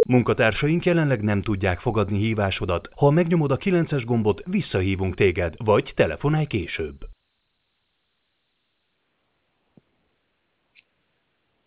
Munkatársaink jelenleg nem tudják fogadni hívásodat. Ha megnyomod a 9-es gombot, visszahívunk téged, vagy telefonálj később.